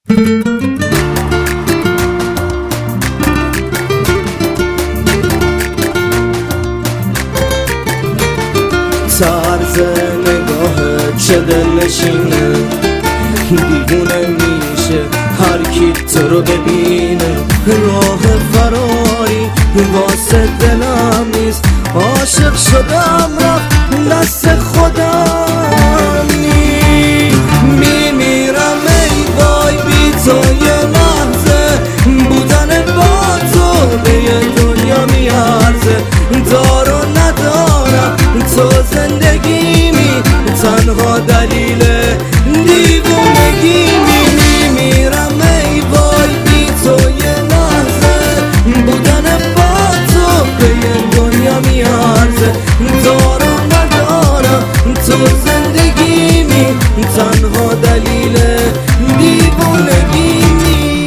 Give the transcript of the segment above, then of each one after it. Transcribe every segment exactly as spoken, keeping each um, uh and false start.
طرز نگاهت چه دلنشینه، دیوونه میشه هر کی تو رو ببینه. راه فراری واسه دلم نیست، عاشق شدم رفت دست خودم نیست. میمیرم ای وای بی تو، یه لحظه بودن با تو به یه دنیا میارزه. دارو ندارم تو زندگیمی، تنها دلیل دیوونگیمی. میمیرم ای وای بی تو، یه لحظه بودن با تو به یه دنیا میارزه. دارو ندارم تو زندگیمی، تنها دلیل دیوونگیمی.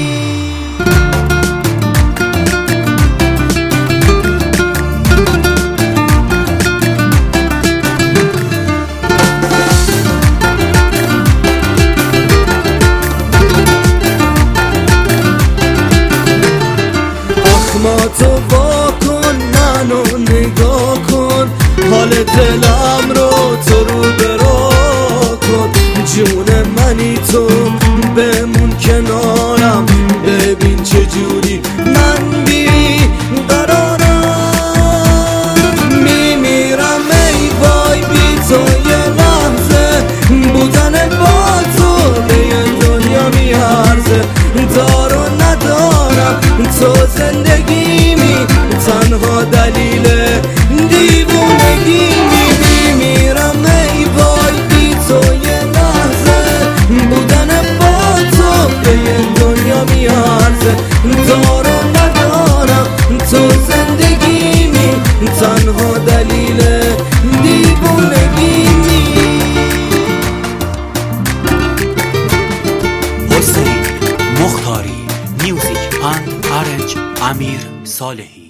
ما تو وا کن، منو نگاه کن، حال دلم رو تو رو برا کن. جون منی تو بمون کنارم، ببین چجوری من بی قرارم. میمیرم ای وای بی تو، یه لحظه بودن با تو به یه دنیا میارزه. دارو ندارم تو زندگیمی، تنها دلیل دیوونگیمی. میمیرم ای وای بی تو، یه لحظه بودن با تو به یه دنیا میارزه. دارو ندارم تو زندگیمی، تنها دلیل دیوونگیمی. حسین مختاری، میوزیک اند آرنج امیر صالحی.